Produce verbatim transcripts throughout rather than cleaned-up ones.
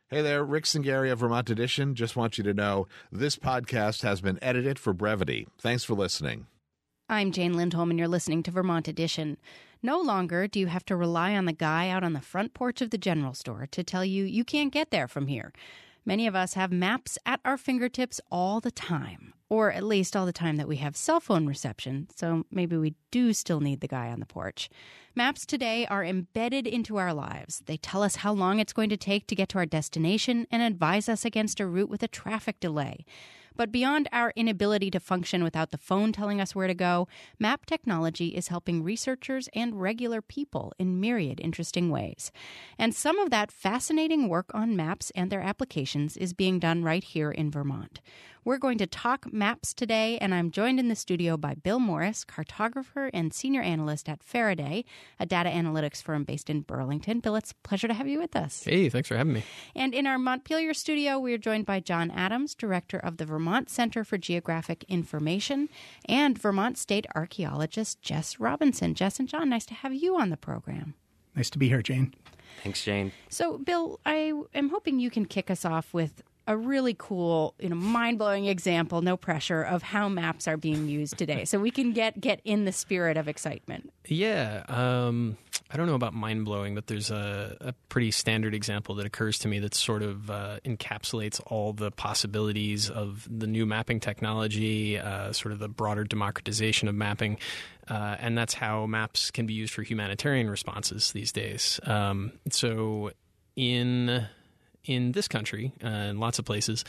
Hey there, Rick Singari of Vermont Edition. Just want you to know this podcast has been edited for brevity. Thanks for listening. I'm Jane Lindholm, and you're listening to Vermont Edition. No longer do you have to rely on the guy out on the front porch of the general store to tell you you can't get there from here. Many of us have maps at our fingertips all the time, or at least all the time that we have cell phone reception, so maybe we do still need the guy on the porch. Maps today are embedded into our lives. They tell us how long it's going to take to get to our destination and advise us against a route with a traffic delay. But beyond our inability to function without the phone telling us where to go, map technology is helping researchers and regular people in myriad interesting ways. And some of that fascinating work on maps and their applications is being done right here in Vermont. We're going to talk maps today, and I'm joined in the studio by Bill Morris, cartographer and senior analyst at Faraday, a data analytics firm based in Burlington. Bill, it's a pleasure to have you with us. Hey, thanks for having me. And in our Montpelier studio, we are joined by John Adams, director of the Vermont Center for Geographic Information, and Vermont State archaeologist Jess Robinson. Jess and John, nice to have you on the program. Nice to be here, Jane. Thanks, Jane. So, Bill, I am hoping you can kick us off with a really cool, you know, mind-blowing example, no pressure, of how maps are being used today, so we can get get in the spirit of excitement. Yeah, um, I don't know about mind-blowing, but there's a, a pretty standard example that occurs to me that sort of uh, encapsulates all the possibilities of the new mapping technology, uh, sort of the broader democratization of mapping, uh, and that's how maps can be used for humanitarian responses these days. Um, so in... In this country, uh, in lots of places,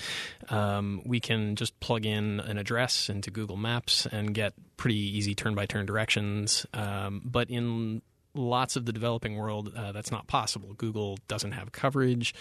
um, we can just plug in an address into Google Maps and get pretty easy turn-by-turn directions. Um, but in lots of the developing world, uh, that's not possible. Google doesn't have coverage.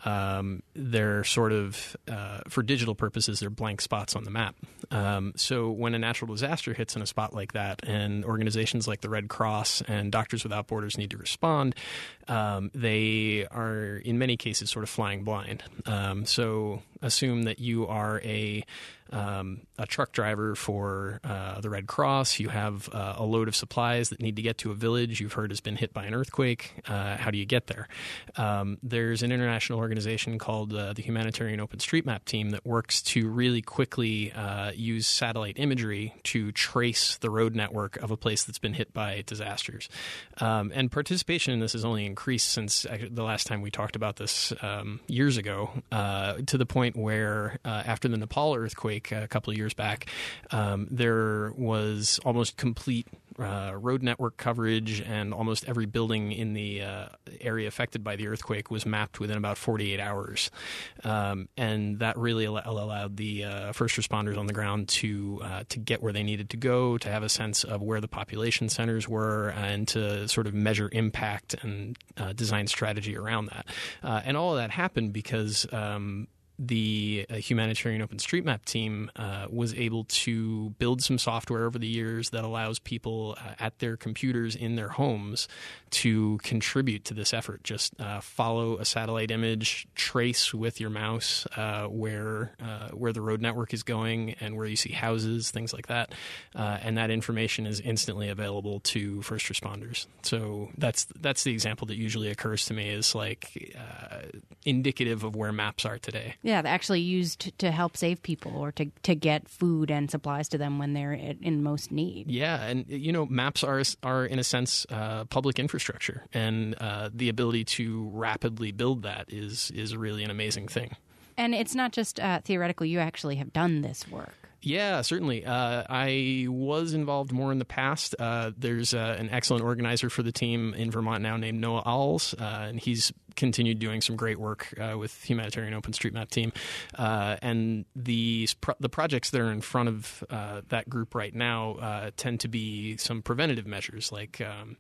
Um, they're sort of, uh, for digital purposes, they're blank spots on the map. Um, so when a natural disaster hits in a spot like that, and organizations like the Red Cross and Doctors Without Borders need to respond, um, they are, in many cases, sort of flying blind. Um, so assume that you are a um, a truck driver for uh, the Red Cross. You have uh, a load of supplies that need to get to a village you've heard has been hit by an earthquake. Uh, how do you get there? Um, there's an international organization called uh, the Humanitarian OpenStreetMap Team that works to really quickly uh, use satellite imagery to trace the road network of a place that's been hit by disasters. Um, and participation in this has only increased since the last time we talked about this um, years ago, uh, to the point where uh, after the Nepal earthquake a couple of years back, um, there was almost complete uh, road network coverage, and almost every building in the uh, area affected by the earthquake was mapped within about forty-eight hours. Um, and that really al- allowed the uh, first responders on the ground to uh, to get where they needed to go, to have a sense of where the population centers were, and to sort of measure impact and uh, design strategy around that. Uh, and all of that happened because um, the uh, Humanitarian OpenStreetMap team uh, was able to build some software over the years that allows people uh, at their computers in their homes to contribute to this effort. Just uh, follow a satellite image, trace with your mouse uh, where uh, where the road network is going and where you see houses, things like that. Uh, and that information is instantly available to first responders. So that's that's the example that usually occurs to me as like uh, indicative of where maps are today. Yeah, they're actually used to help save people or to, to get food and supplies to them when they're in most need. Yeah, and you know, maps are are in a sense uh, public infrastructure, and uh, the ability to rapidly build that is is really an amazing thing. And it's not just uh, theoretical; you actually have done this work. Yeah, certainly. Uh, I was involved more in the past. Uh, there's uh, an excellent organizer for the team in Vermont now named Noah Owls, uh, and he's continued doing some great work uh, with Humanitarian OpenStreetMap team. Uh, and the the projects that are in front of uh, that group right now uh, tend to be some preventative measures like um,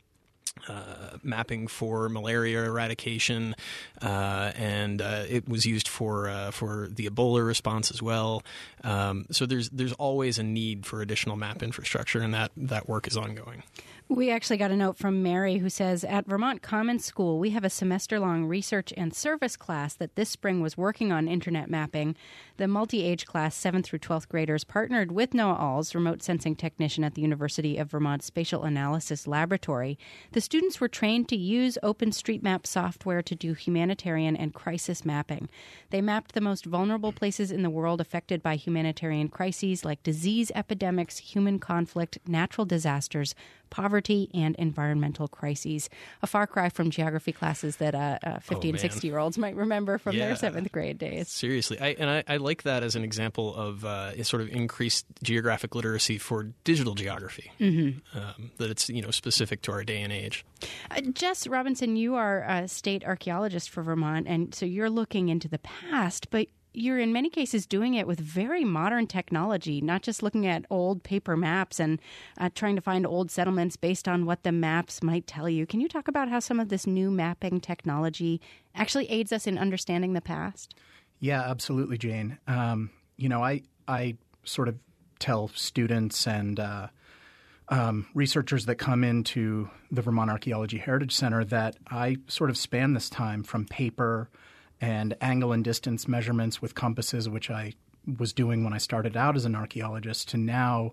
Uh, mapping for malaria eradication, uh, and uh, it was used for uh, for the Ebola response as well. Um, so there's there's always a need for additional map infrastructure, and that, that work is ongoing. We actually got a note from Mary who says, at Vermont Common School, we have a semester-long research and service class that this spring was working on internet mapping. The multi-age class, seventh through twelfth graders, partnered with Noah Alls, remote sensing technician at the University of Vermont Spatial Analysis Laboratory. The students were trained to use OpenStreetMap software to do humanitarian and crisis mapping. They mapped the most vulnerable places in the world affected by humanitarian crises like disease epidemics, human conflict, natural disasters, poverty, and environmental crises. A far cry from geography classes that uh, uh, fifty oh, and sixty-year-olds might remember from yeah. their seventh grade days. Seriously. I, and I, I like that as an example of uh, a sort of increased geographic literacy for digital geography, mm-hmm. um, that it's, you know, specific to our day and age. Uh, Jess Robinson, you are a state archaeologist for Vermont, and so you're looking into the past, but you're in many cases doing it with very modern technology, not just looking at old paper maps and uh, trying to find old settlements based on what the maps might tell you. Can you talk about how some of this new mapping technology actually aids us in understanding the past? Yeah, absolutely, Jane. Um, you know, I I sort of tell students and uh, um, researchers that come into the Vermont Archaeology Heritage Center that I sort of span this time from paper and angle and distance measurements with compasses, which I was doing when I started out as an archaeologist, to now,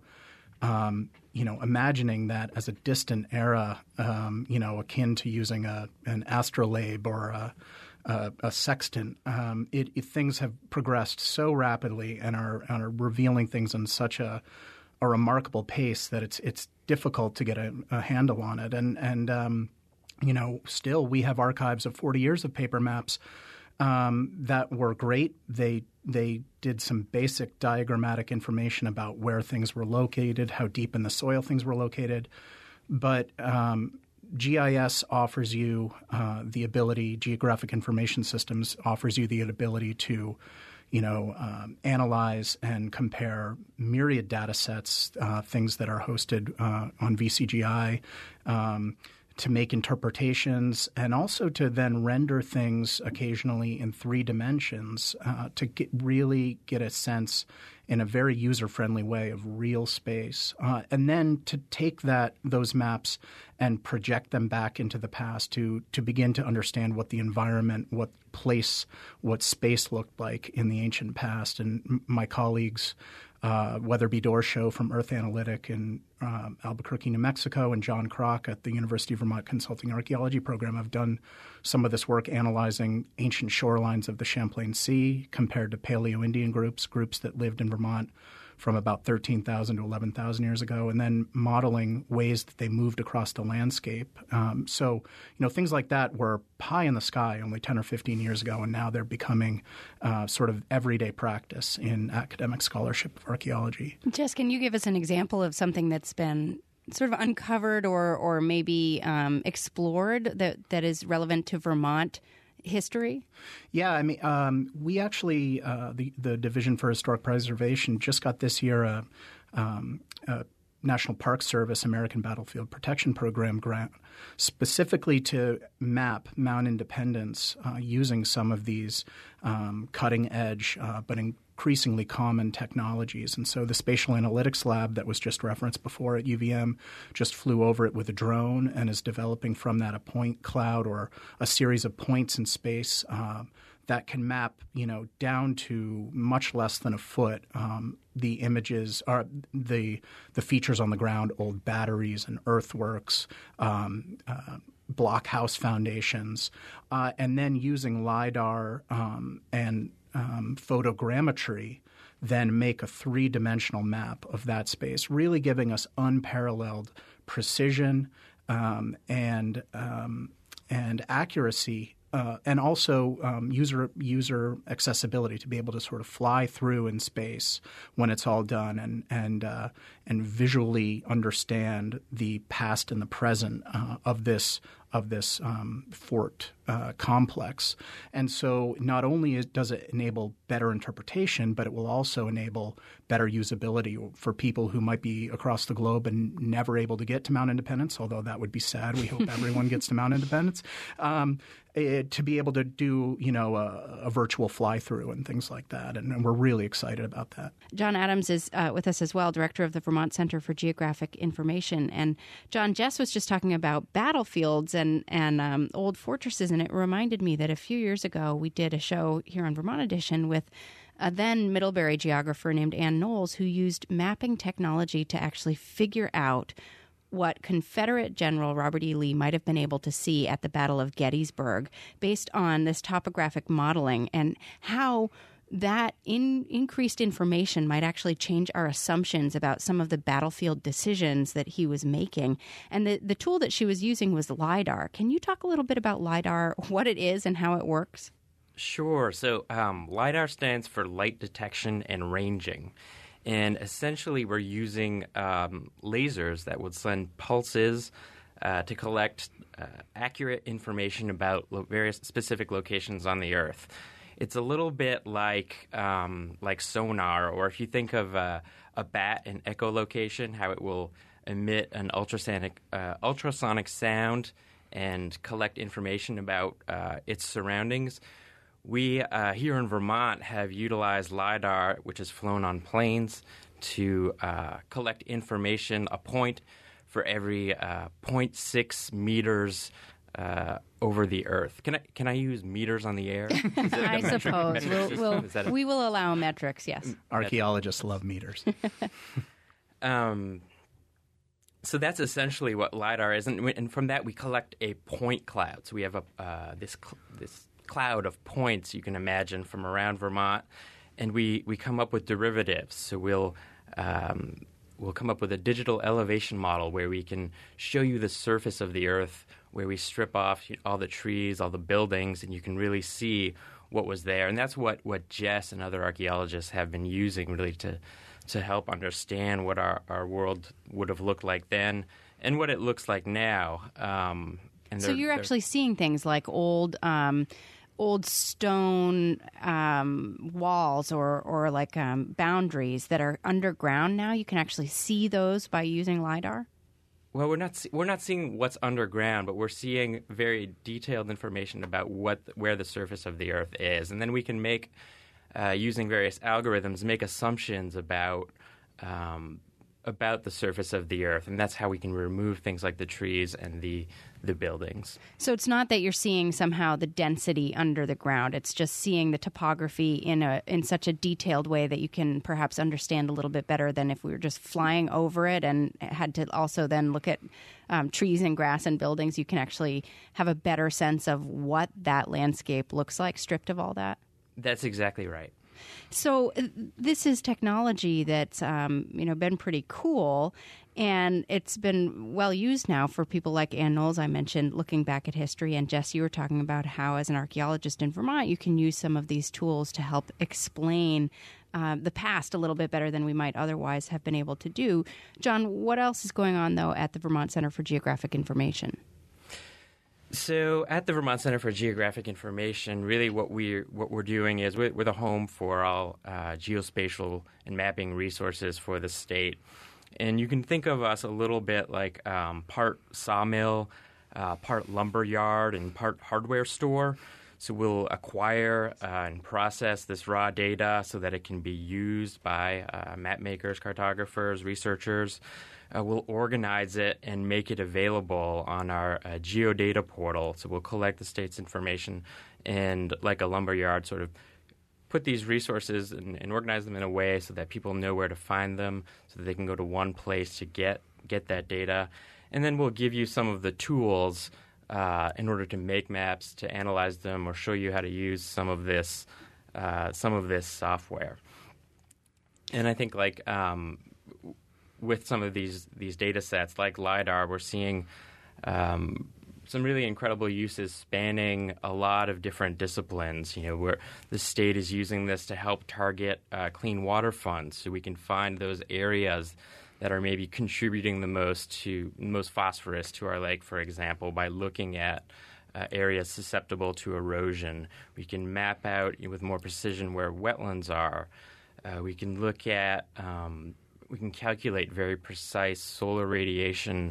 um, you know, imagining that as a distant era, um, you know, akin to using a an astrolabe or a, a, a sextant. Um, it, it, things have progressed so rapidly and are, and are revealing things in such a, a remarkable pace that it's it's difficult to get a, a handle on it. And and um, you know, still we have archives of forty years of paper maps. Um, that were great. They they did some basic diagrammatic information about where things were located, how deep in the soil things were located. But um, G I S offers you uh, the ability, Geographic Information Systems offers you the ability to, you know, um, analyze and compare myriad data sets, uh, things that are hosted uh, on V C G I, um, to make interpretations, and also to then render things occasionally in three dimensions uh, to get, really get a sense in a very user-friendly way of real space. Uh, and then to take that those maps and project them back into the past to to begin to understand what the environment, what place, what space looked like in the ancient past. And m- my colleagues, Uh, Weatherby Dorshow from Earth Analytic in um, Albuquerque, New Mexico, and John Kroc at the University of Vermont Consulting Archaeology Program have done some of this work analyzing ancient shorelines of the Champlain Sea compared to Paleo-Indian groups, groups that lived in Vermont from about thirteen thousand to eleven thousand years ago, and then modeling ways that they moved across the landscape. Um, so, you know, things like that were pie in the sky only ten or fifteen years ago, and now they're becoming uh, sort of everyday practice in academic scholarship of archaeology. Jess, can you give us an example of something that's been sort of uncovered or, or maybe um, explored that, that is relevant to Vermont history? Yeah, I mean, um, we actually, uh, the, the Division for Historic Preservation just got this year a, um, a National Park Service American Battlefield Protection Program grant specifically to map Mount Independence uh, using some of these um, cutting-edge uh, but increasingly common technologies. And so the Spatial Analytics Lab that was just referenced before at U V M just flew over it with a drone and is developing from that a point cloud or a series of points in space uh, that can map, you know, down to much less than a foot um, the images or the the features on the ground, old batteries and earthworks, um, uh, blockhouse foundations, uh, and then using LiDAR um, and um, photogrammetry, then make a three-dimensional map of that space, really giving us unparalleled precision um, and um, and accuracy. Uh, and also um, user user accessibility to be able to sort of fly through in space when it's all done and and uh, and visually understand the past and the present uh, of this of this um, fort uh, complex. And so not only is, does it enable better interpretation, but it will also enable better usability for people who might be across the globe and never able to get to Mount Independence, although that would be sad. We hope everyone gets to Mount Independence. Um, it, to be able to do, you know, a, a virtual fly-through and things like that. And, and we're really excited about that. John Adams is uh, with us as well, director of the Vermont Center for Geographic Information. And John, Jess was just talking about battlefields and, and um, old fortresses, and it reminded me that a few years ago we did a show here on Vermont Edition with a then Middlebury geographer named Ann Knowles, who used mapping technology to actually figure out what Confederate General Robert E. Lee might have been able to see at the Battle of Gettysburg based on this topographic modeling, and how that in, increased information might actually change our assumptions about some of the battlefield decisions that he was making. And the, the tool that she was using was LIDAR. Can you talk a little bit about LIDAR, what it is and how it works? Sure. So um, LIDAR stands for light detection and ranging. And essentially we're using um, lasers that would send pulses uh, to collect uh, accurate information about lo- various specific locations on the Earth. It's a little bit like um, like sonar, or if you think of uh, a bat in echolocation, how it will emit an ultrasonic uh, ultrasonic sound and collect information about uh, its surroundings. We uh, here in Vermont have utilized LIDAR, which is flown on planes, to uh, collect information, a point for every uh, zero point six meters Uh, over the Earth. Can I can I use meters on the air? I suppose. We'll, we'll, a... We will allow metrics, yes. Archaeologists love meters. um, so that's essentially what LIDAR is. And, and from that, we collect a point cloud. So we have a uh, this cl- this cloud of points you can imagine from around Vermont. And we, we come up with derivatives. So we'll... Um, We'll come up with a digital elevation model where we can show you the surface of the Earth, where we strip off all the trees, all the buildings, and you can really see what was there. And that's what, what Jess and other archaeologists have been using really to to help understand what our, our world would have looked like then and what it looks like now. Um, and so you're actually seeing things like old... Um, old stone um, walls or, or like um, boundaries that are underground now. You can actually see those by using LIDAR? Well, we're not see- we're not seeing what's underground, but we're seeing very detailed information about what where the surface of the Earth is. And then we can make, uh, using various algorithms, make assumptions about um, about the surface of the Earth. And that's how we can remove things like the trees and the the buildings. So it's not that you're seeing somehow the density under the ground. It's just seeing the topography in a in such a detailed way that you can perhaps understand a little bit better than if we were just flying over it and had to also then look at um, trees and grass and buildings. You can actually have a better sense of what that landscape looks like, stripped of all that. That's exactly right. So uh, this is technology that's um, you know been pretty cool, and it's been well used now for people like Ann Knowles, I mentioned, looking back at history. And Jess, you were talking about how, as an archaeologist in Vermont, you can use some of these tools to help explain uh, the past a little bit better than we might otherwise have been able to do. John, what else is going on, though, at the Vermont Center for Geographic Information? So at the Vermont Center for Geographic Information, really what we're, what we're doing is we're, we're the home for all uh, geospatial and mapping resources for the state. And you can think of us a little bit like um, part sawmill, uh, part lumber yard, and part hardware store. So we'll acquire uh, and process this raw data so that it can be used by uh, map makers, cartographers, researchers. Uh, we'll organize it and make it available on our uh, geodata portal. So we'll collect the state's information and, like a lumberyard, sort of put these resources and, and organize them in a way so that people know where to find them, so that they can go to one place to get get that data. And then we'll give you some of the tools uh, in order to make maps, to analyze them, or show you how to use some of this uh, some of this software. And I think like um, with some of these these data sets like LIDAR, we're seeing um, some really incredible uses spanning a lot of different disciplines. You know, where the state is using this to help target uh, clean water funds, so we can find those areas that are maybe contributing the most to most phosphorus to our lake, for example, by looking at uh, areas susceptible to erosion. We can map out with more precision where wetlands are. Uh, we can look at, um, we can calculate very precise solar radiation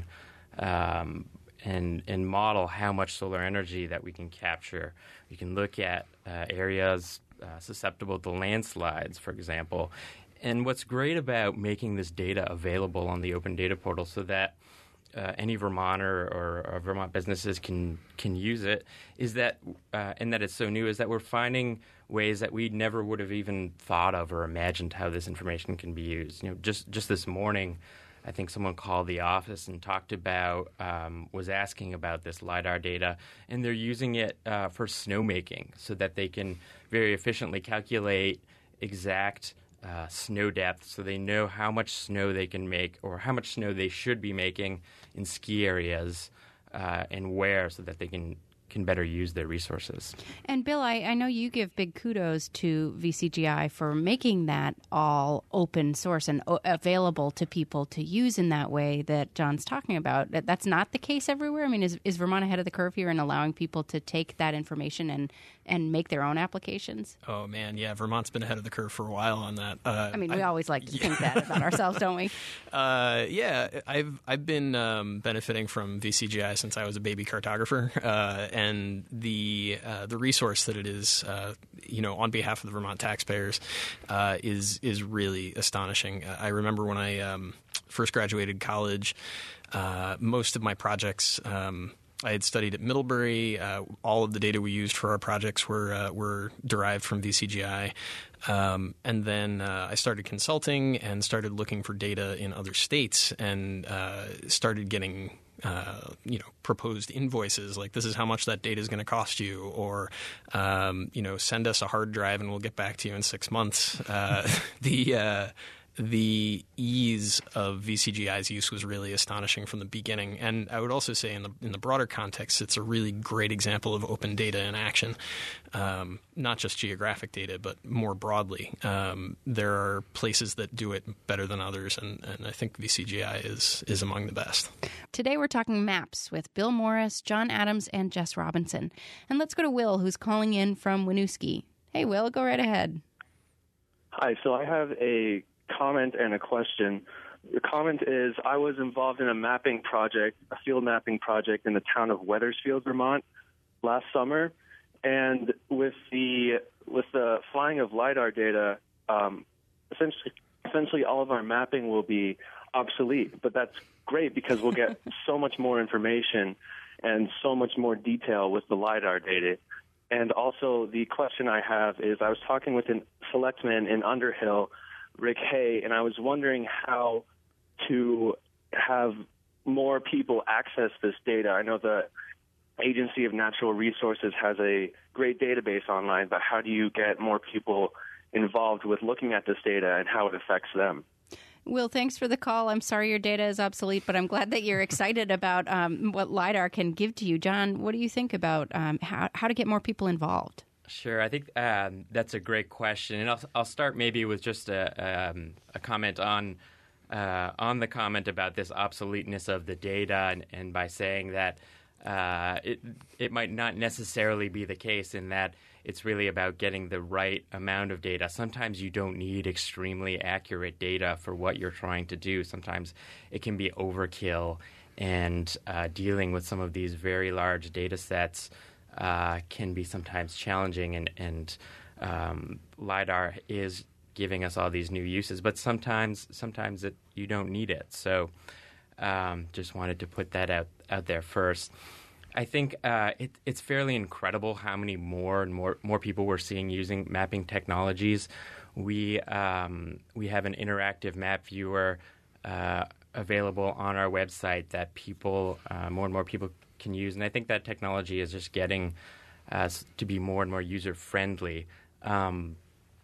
um, and, and model how much solar energy that we can capture. We can look at uh, areas uh, susceptible to landslides, for example. And what's great about making this data available on the Open Data Portal so that uh, any Vermonter or, or Vermont businesses can can use it is that, uh, and that it's so new, is that we're finding ways that we never would have even thought of or imagined how this information can be used. You know, just just this morning, I think someone called the office and talked about, um, was asking about this LiDAR data, and they're using it uh, for snowmaking so that they can very efficiently calculate exact Uh, snow depth, so they know how much snow they can make or how much snow they should be making in ski areas uh, and where, so that they can can better use their resources. And Bill, I, I know you give big kudos to V C G I for making that all open source and o- available to people to use in that way that John's talking about. That, that's not the case everywhere. I mean, is, is Vermont ahead of the curve here in allowing people to take that information and, and make their own applications? Oh, man, yeah, Vermont's been ahead of the curve for a while on that. Uh, I mean, we I, always like to yeah. think that about ourselves, don't we? Uh, yeah, I've I've been um, benefiting from V C G I since I was a baby cartographer, uh, and the uh, the resource that it is, uh, you know, on behalf of the Vermont taxpayers, uh, is is really astonishing. I remember when I um, first graduated college, uh, most of my projects. Um, I had studied at Middlebury. Uh, all of the data we used for our projects were uh, were derived from V C G I. Um, and then uh, I started consulting and started looking for data in other states and uh, started getting uh, you know proposed invoices like, this is how much that data is going to cost you, or um, you know send us a hard drive and we'll get back to you in six months. Uh, the uh, The ease of V C G I's use was really astonishing from the beginning. And I would also say in the in the broader context, it's a really great example of open data in action, um, not just geographic data, but more broadly. Um, there are places that do it better than others, and, and I think V C G I is, is among the best. Today we're talking maps with Bill Morris, John Adams, and Jess Robinson. And let's go to Will, who's calling in from Winooski. Hey, Will, go right ahead. Hi, so I have a comment and a question. The comment is, I was involved in a mapping project, a field mapping project in the town of Wethersfield, Vermont, last summer, and with the with the flying of LiDAR data, um, essentially, essentially all of our mapping will be obsolete. But that's great because we'll get so much more information and so much more detail with the LiDAR data. And also, the question I have is, I was talking with a selectman in Underhill, Rick Hay, and I was wondering how to have more people access this data. I know the Agency of Natural Resources has a great database online, but how do you get more people involved with looking at this data and how it affects them? Will, thanks for the call. I'm sorry your data is obsolete, but I'm glad that you're excited about um, what LiDAR can give to you. John, what do you think about um, how, how to get more people involved? Sure, I think um, that's a great question, and I'll, I'll start maybe with just a, um, a comment on uh, on the comment about this obsoleteness of the data, and, and by saying that uh, it it might not necessarily be the case in that it's really about getting the right amount of data. Sometimes you don't need extremely accurate data for what you're trying to do. Sometimes it can be overkill, and uh, dealing with some of these very large data sets Uh, can be sometimes challenging, and, and um, LiDAR is giving us all these new uses, but sometimes sometimes it, you don't need it. So um, just wanted to put that out, out there first. I think uh, it, it's fairly incredible how many more and more, more people we're seeing using mapping technologies. We, um, we have an interactive map viewer uh, available on our website that people, uh, more and more people can use, and I think that technology is just getting uh, to be more and more user-friendly. Um,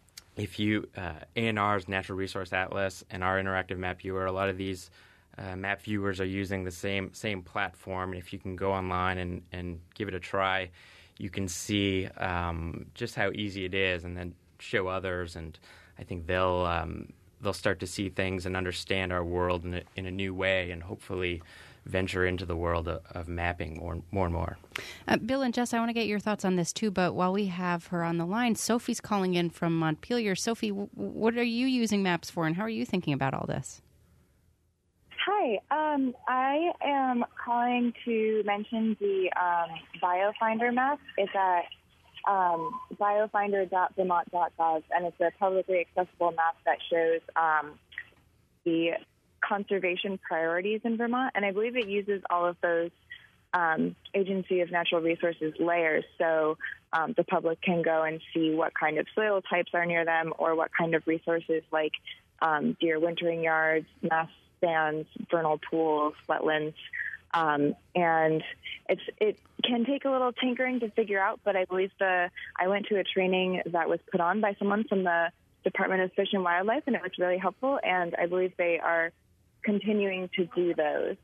if you, uh, A N R's Natural Resource Atlas and our interactive map viewer, a lot of these uh, map viewers are using the same same platform, and if you can go online and, and give it a try, you can see um, just how easy it is, and then show others, and I think they'll um, they'll start to see things and understand our world in a, in a new way, and hopefully venture into the world of, of mapping more, more and more. Uh, Bill and Jess, I want to get your thoughts on this too, but while we have her on the line, Sophie's calling in from Montpelier. Sophie, w- what are you using maps for, and how are you thinking about all this? Hi, um, I am calling to mention the um, BioFinder map. It's at um, biofinder dot vermont dot gov, and it's a publicly accessible map that shows um, the conservation priorities in Vermont, and I believe it uses all of those um, Agency of Natural Resources layers, so um, the public can go and see what kind of soil types are near them, or what kind of resources like um, deer wintering yards, mass stands, vernal pools, wetlands, um, and it's it can take a little tinkering to figure out, but I believe the I went to a training that was put on by someone from the Department of Fish and Wildlife, and it was really helpful, and I believe they are continuing to do those.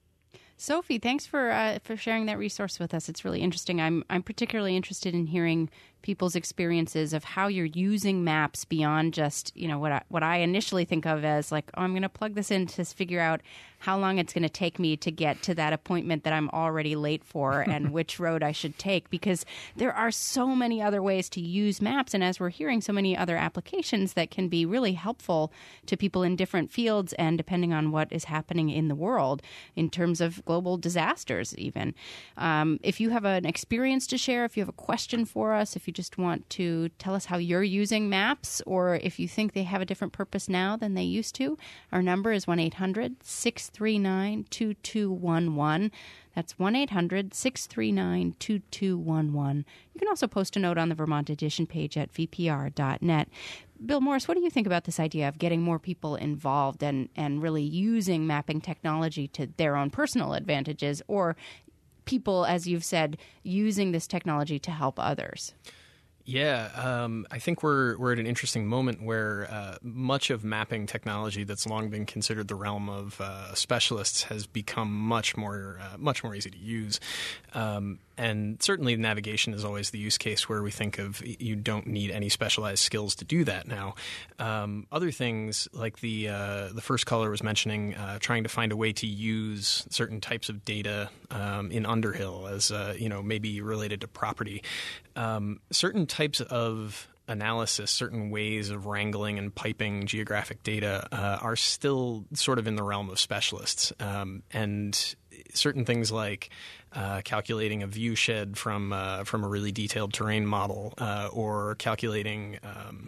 Sophie, thanks for uh, for sharing that resource with us. It's really interesting. I'm I'm particularly interested in hearing people's experiences of how you're using maps beyond just, you know, what I, what I initially think of as like, oh, I'm going to plug this in to figure out how long it's going to take me to get to that appointment that I'm already late for and which road I should take, because there are so many other ways to use maps. And as we're hearing, so many other applications that can be really helpful to people in different fields and depending on what is happening in the world in terms of global disasters even. Um, if you have an experience to share, if you have a question for us, if you just want to tell us how you're using maps, or if you think they have a different purpose now than they used to, our number is one eight hundred six three nine two two one one. That's one eight hundred six three nine two two one one. You can also post a note on the Vermont Edition page at v p r dot net. Bill Morris, what do you think about this idea of getting more people involved and, and really using mapping technology to their own personal advantages, or people, as you've said, using this technology to help others? Yeah, um, I think we're we're at an interesting moment where uh, much of mapping technology that's long been considered the realm of uh, specialists has become much more uh, much more easy to use. Um, and certainly navigation is always the use case where we think of you don't need any specialized skills to do that now. Um, other things like the uh, the first caller was mentioning uh, trying to find a way to use certain types of data um, in Underhill as uh, you know maybe related to property. Um, certain types of analysis, certain ways of wrangling and piping geographic data uh, are still sort of in the realm of specialists. Um, and certain things like uh, calculating a view shed from uh, from a really detailed terrain model uh, or calculating um,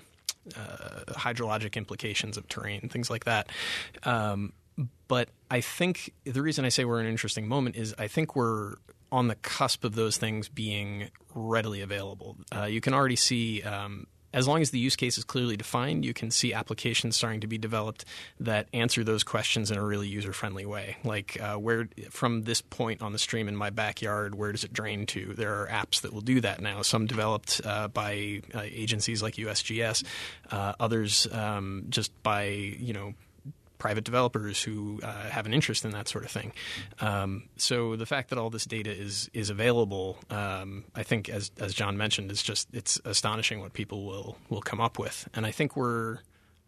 uh, hydrologic implications of terrain, things like that. Um, but I think the reason I say we're in an interesting moment is I think we're on the cusp of those things being readily available. Uh, you can already see, um, as long as the use case is clearly defined, you can see applications starting to be developed that answer those questions in a really user-friendly way. Like uh, where from this point on the stream in my backyard, where does it drain to? There are apps that will do that now, some developed uh, by uh, agencies like U S G S, uh, others um, just by, you know, private developers who uh, have an interest in that sort of thing. Um, so the fact that all this data is is available, um, I think, as as John mentioned, is just it's astonishing what people will will come up with. And I think we're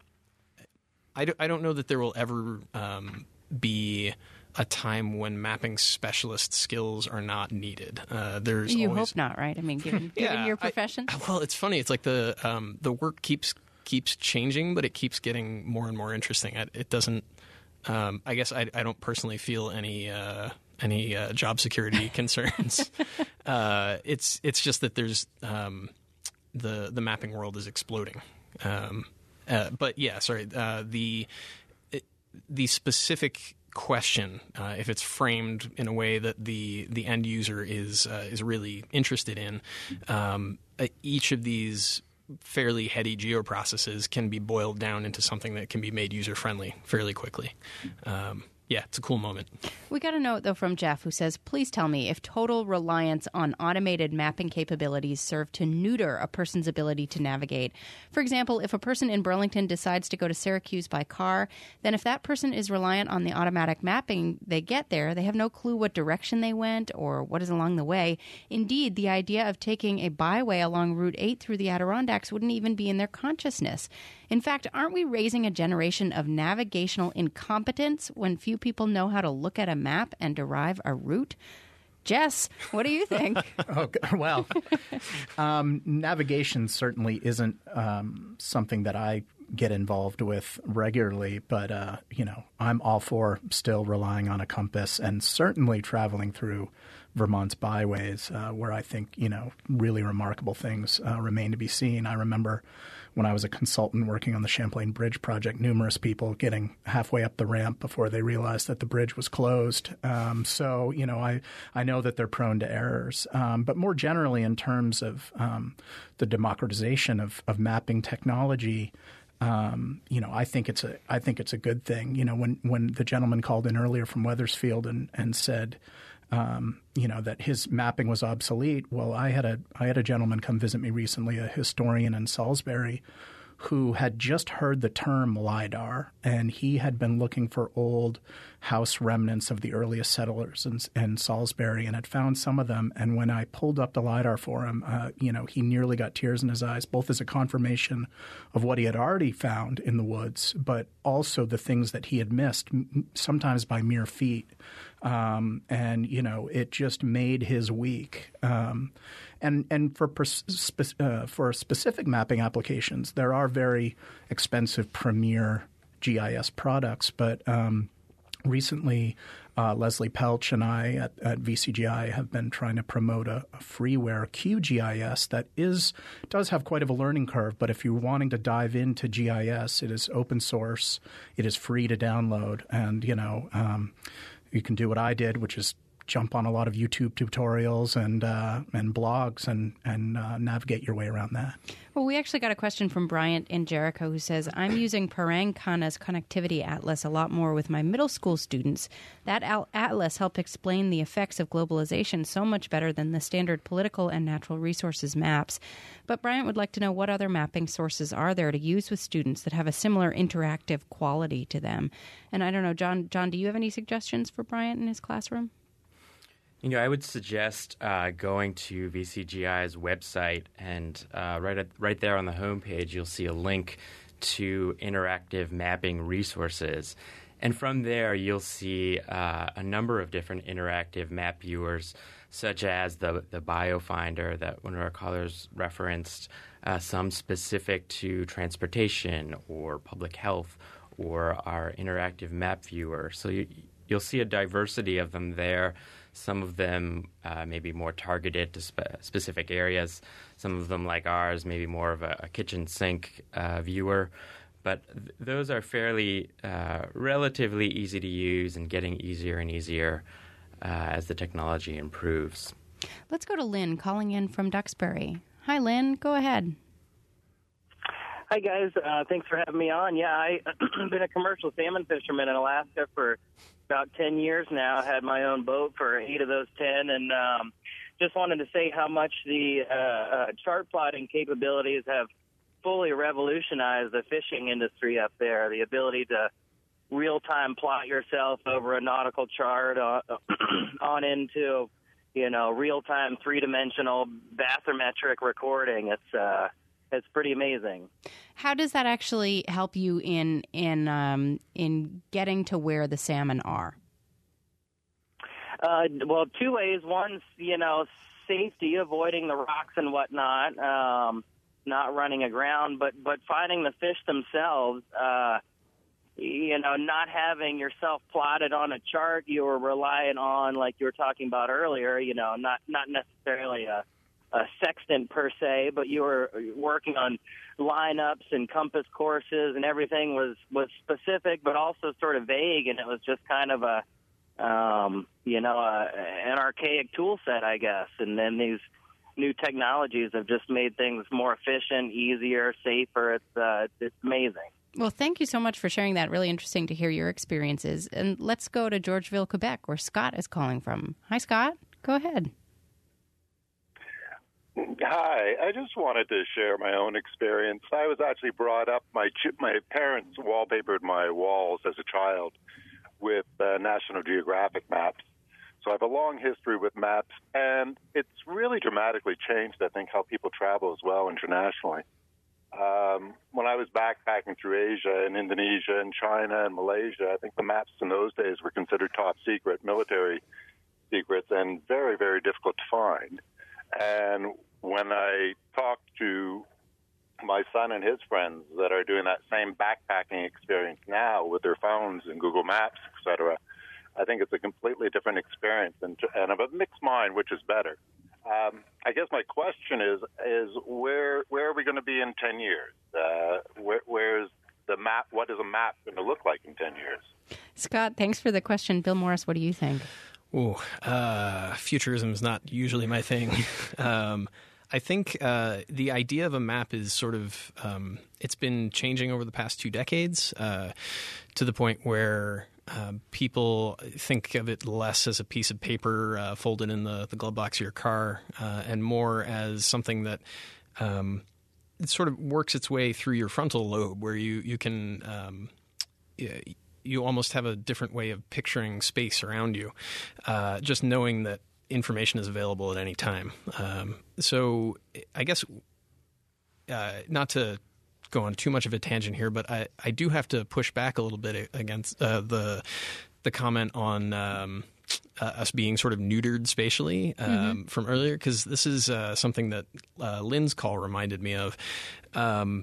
I, do, I don't know that there will ever um, be a time when mapping specialist skills are not needed. Uh, there's you always, hope not, right? I mean, given, yeah, given your profession. I, well, it's funny. It's like the um, the work keeps. keeps changing, but it keeps getting more and more interesting. It doesn't, um, I guess I, I don't personally feel any uh, any uh, job security concerns. uh, it's it's just that there's um, the the mapping world is exploding. Um, uh, but yeah, sorry, uh, the it, the specific question, uh, if it's framed in a way that the the end user is uh, is really interested in, um, each of these fairly heady geoprocesses can be boiled down into something that can be made user-friendly fairly quickly. Um, yeah, it's a cool moment. We got a note, though, from Jeff, who says, please tell me if total reliance on automated mapping capabilities serve to neuter a person's ability to navigate. For example, if a person in Burlington decides to go to Syracuse by car, then if that person is reliant on the automatic mapping they get there, they have no clue what direction they went or what is along the way. Indeed, the idea of taking a byway along Route eight through the Adirondacks wouldn't even be in their consciousness. In fact, aren't we raising a generation of navigational incompetence when few people know how to look at a map and derive a route? Jess, what do you think? oh, well, um, navigation certainly isn't um, something that I get involved with regularly, but, uh, you know, I'm all for still relying on a compass and certainly traveling through Vermont's byways uh, where I think, you know, really remarkable things uh, remain to be seen. I remember when I was a consultant working on the Champlain Bridge project, numerous people getting halfway up the ramp before they realized that the bridge was closed. Um, so, you know, I, I know that they're prone to errors. Um, but more generally, in terms of um, the democratization of, of mapping technology, Um, you know, I think it's a I think it's a good thing. You know, when, when the gentleman called in earlier from Wethersfield and, and said, um, you know, that his mapping was obsolete. Well, I had a I had a gentleman come visit me recently, a historian in Salisbury, who had just heard the term LIDAR, and he had been looking for old house remnants of the earliest settlers in, in Salisbury and had found some of them. And when I pulled up the LIDAR for him, uh, you know, he nearly got tears in his eyes, both as a confirmation of what he had already found in the woods, but also the things that he had missed, sometimes by mere feet. Um, and, you know, it just made his week. Um, and and for pers- spe- uh, for specific mapping applications, there are very expensive premier G I S products. But um, recently, uh, Leslie Pelch and I at, at V C G I have been trying to promote a, a freeware Q G I S that is does have quite of a learning curve. But if you're wanting to dive into G I S, it is open source. It is free to download. And, you know, um, you can do what I did, which is jump on a lot of YouTube tutorials and uh, and blogs and, and uh, navigate your way around that. Well, we actually got a question from Bryant in Jericho who says, I'm using Parang Khanna's Connectivity Atlas a lot more with my middle school students. That al- atlas helped explain the effects of globalization so much better than the standard political and natural resources maps. But Bryant would like to know what other mapping sources are there to use with students that have a similar interactive quality to them. And I don't know, John, John, do you have any suggestions for Bryant in his classroom? You know, I would suggest uh, going to V C G I's website, and uh, right at, right there on the homepage, you'll see a link to interactive mapping resources. And from there, you'll see uh, a number of different interactive map viewers, such as the, the BioFinder that one of our callers referenced, uh, some specific to transportation or public health, or our interactive map viewer. So you, you'll see a diversity of them there. Some of them uh, may be more targeted to spe- specific areas. Some of them, like ours, maybe more of a, a kitchen sink uh, viewer. But th- those are fairly uh, relatively easy to use and getting easier and easier uh, as the technology improves. Let's go to Lynn calling in from Duxbury. Hi, Lynn. Go ahead. Hi, guys. Uh, thanks for having me on. Yeah, I've been a commercial salmon fisherman in Alaska for about ten years now. Had my own boat for eight of those ten, and um, just wanted to say how much the uh, uh, chart plotting capabilities have fully revolutionized the fishing industry up there. The ability to real-time plot yourself over a nautical chart on, on into, you know, real-time three-dimensional bathymetric recording. It's uh, it's pretty amazing. How does that actually help you in in um, in getting to where the salmon are? Uh, well, two ways. One's, you know, safety, avoiding the rocks and whatnot, um, not running aground, but but finding the fish themselves. Uh, you know, not having yourself plotted on a chart, you were relying on, like you were talking about earlier. You know, not not necessarily a a sextant per se, but you were working on lineups and compass courses, and everything was, was specific, but also sort of vague, and it was just kind of a, um, you know, a, an archaic tool set, I guess. And then these new technologies have just made things more efficient, easier, safer. It's uh, it's amazing. Well, thank you so much for sharing that. Really interesting to hear your experiences. And let's go to Georgeville, Quebec, where Scott is calling from. Hi, Scott. Go ahead. Hi. I just wanted to share my own experience. I was actually brought up, my my parents wallpapered my walls as a child with uh, National Geographic maps. So I have a long history with maps, and it's really dramatically changed, I think, how people travel as well internationally. Um, when I was backpacking through Asia and Indonesia and China and Malaysia, I think the maps in those days were considered top secret military secrets and very, very difficult to find. And when I talk to my son and his friends that are doing that same backpacking experience now with their phones and Google Maps, et cetera, I think it's a completely different experience and, and of a mixed mind, which is better. Um, I guess my question is, is where where are we going to be in ten years? Uh, where, where's the map? What is a map going to look like in ten years? Scott, thanks for the question. Bill Morris, what do you think? Oh, uh, futurism is not usually my thing. um, I think uh, the idea of a map is sort of, um, it's been changing over the past two decades uh, to the point where uh, people think of it less as a piece of paper uh, folded in the, the glove box of your car uh, and more as something that um, it sort of works its way through your frontal lobe where you, you can um, you almost have a different way of picturing space around you, uh, just knowing that information is available at any time. Um, so I guess uh, not to go on too much of a tangent here, but I, I do have to push back a little bit against uh, the the comment on um, uh, us being sort of neutered spatially um, mm-hmm. from earlier, because this is uh, something that uh, Lynn's call reminded me of. Um,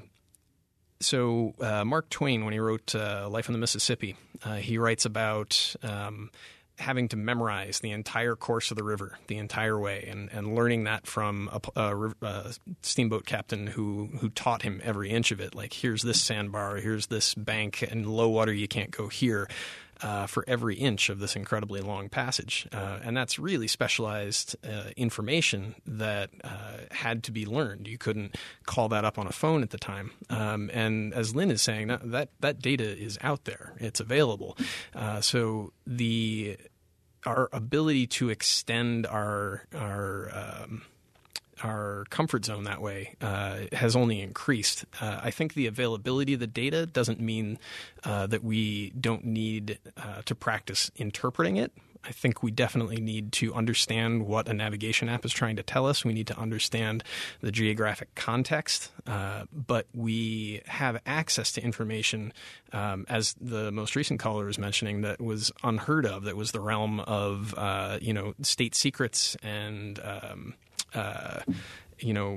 So uh, Mark Twain, when he wrote uh, Life on the Mississippi, uh, he writes about um, having to memorize the entire course of the river the entire way and, and learning that from a, a, a steamboat captain who, who taught him every inch of it. Like, here's this sandbar, here's this bank, and low water, you can't go here. Uh, for every inch of this incredibly long passage. Uh, and that's really specialized uh, information that uh, had to be learned. You couldn't call that up on a phone at the time. Um, and as Lynn is saying, that, that, that data is out there. It's available. Uh, so the our ability to extend our our um, our comfort zone that way uh, has only increased. Uh, I think the availability of the data doesn't mean uh, that we don't need uh, to practice interpreting it. I think we definitely need to understand what a navigation app is trying to tell us. We need to understand the geographic context, uh, but we have access to information, um, as the most recent caller was mentioning, that was unheard of, that was the realm of, uh, you know, state secrets and um, Uh, you know,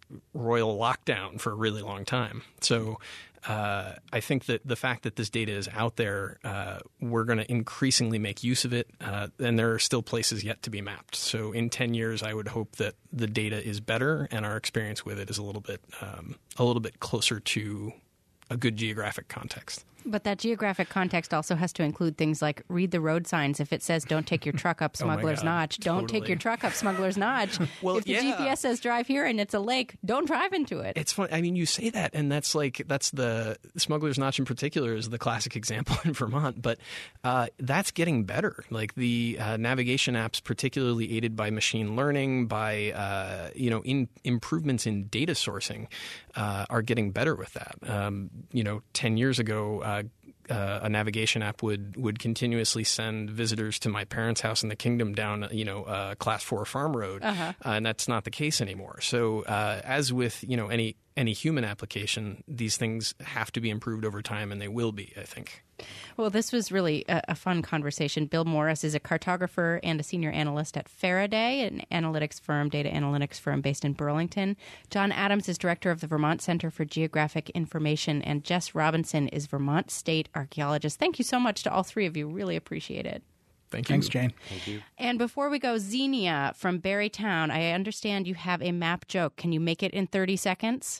royal lockdown for a really long time. So uh, I think that the fact that this data is out there, uh, we're going to increasingly make use of it, uh, and there are still places yet to be mapped. So in ten years, I would hope that the data is better and our experience with it is a little bit um, a little bit closer to a good geographic context. But that geographic context also has to include things like read the road signs. If it says don't take your truck up Smuggler's oh Notch, don't totally. take your truck up Smuggler's Notch. Well, if the yeah. G P S says drive here and it's a lake, don't drive into it. It's fun. I mean, you say that, and that's like that's the Smuggler's Notch in particular is the classic example in Vermont. But uh, that's getting better. Like the uh, navigation apps, particularly aided by machine learning, by uh, you know, in improvements in data sourcing, uh, are getting better with that. Um, you know, ten years ago. Uh, Uh, a navigation app would, would continuously send visitors to my parents' house in the kingdom down, you know, uh, class four farm road, uh-huh. uh, and that's not the case anymore. So, uh, as with you know any any human application, these things have to be improved over time, and they will be, I think. Well, this was really a, a fun conversation. Bill Morris is a cartographer and a senior analyst at Faraday, an analytics firm, data analytics firm based in Burlington. John Adams is director of the Vermont Center for Geographic Information, and Jess Robinson is Vermont State archaeologist. Thank you so much to all three of you. Really appreciate it. Thank you. Thanks, Jane. Thank you. And before we go, Xenia from Barrytown, I understand you have a map joke. Can you make it in thirty seconds?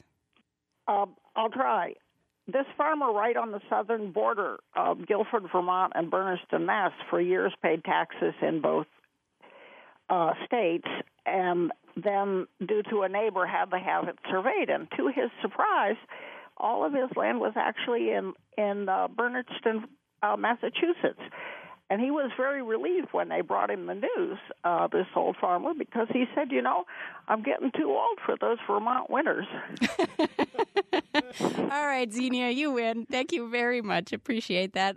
Uh, I'll try. This farmer right on the southern border of Guilford, Vermont, and Berniston, Mass, for years paid taxes in both uh, states and then, due to a neighbor, had to have it surveyed. And to his surprise, all of his land was actually in in uh, Bernardston, uh, Massachusetts. And he was very relieved when they brought him the news, uh, this old farmer, because he said, you know, I'm getting too old for those Vermont winters. All right, Xenia, you win. Thank you very much. Appreciate that.